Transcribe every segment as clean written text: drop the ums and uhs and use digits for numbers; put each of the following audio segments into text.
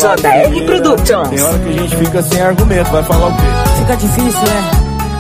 JR Productions. Tem hora que a gente fica sem argumento, vai falar o quê? Fica difícil, né?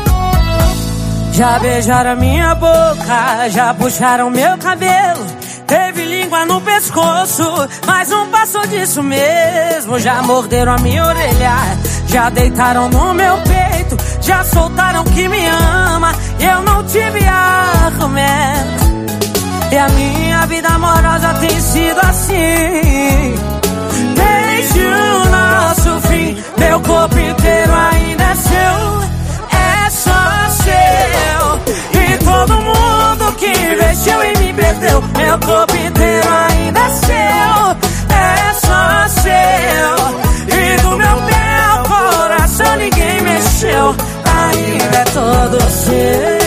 Já beijaram a minha boca, já puxaram meu cabelo, teve língua no pescoço, mas não passou disso mesmo. Já morderam a minha orelha, já deitaram no meu peito, já soltaram que me ama, e eu não tive argumento. E a minha vida amorosa tem sido assim, desde o nosso fim. Meu corpo inteiro ainda é seu, é só seu. E todo mundo que investiu e me perdeu, meu corpo inteiro ainda é seu, é só seu. E do meu pé ao coração ninguém mexeu, ainda é todo seu.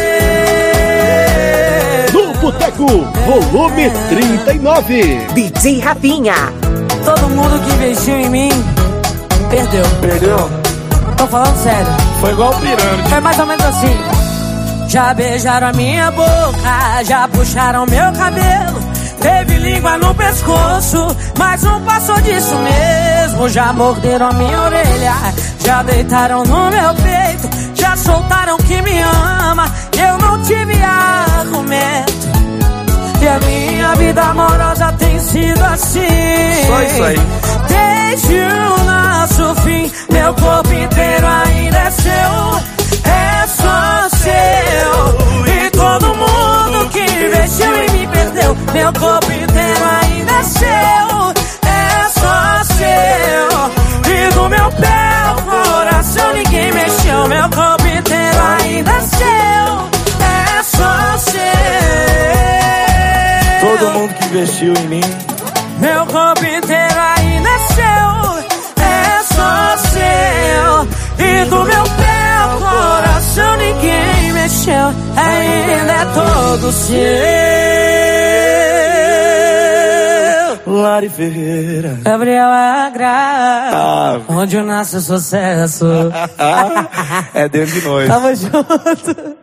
Boteco, volume 39. DJ Rafinha. Todo mundo que investiu em mim perdeu. Perdeu? Tô falando sério. Foi igual o pirâmide. Foi mais ou menos assim. Já beijaram a minha boca, já puxaram meu cabelo, teve língua no pescoço, mas não passou disso mesmo. Já morderam a minha orelha, já deitaram no meu peito, já soltaram que me ama, eu não tive argumento. E a minha vida amorosa tem sido assim, só isso aí. desde o nosso fim. Meu corpo inteiro ainda é seu, é só seu. E todo mundo que investiu e me perdeu, meu corpo inteiro ainda é seu, é só seu. E do meu pé ao coração ninguém mexeu, meu corpo inteiro ainda é seu, é só seu. Todo mundo que investiu em mim, meu corpo inteiro ainda é seu, é só seu. E do meu pé ao coração ninguém mexeu, ainda é todo seu. Lari Ferreira, Gabriel Agra, Ah. onde nasce o sucesso. é dentro de nós. Tamo junto.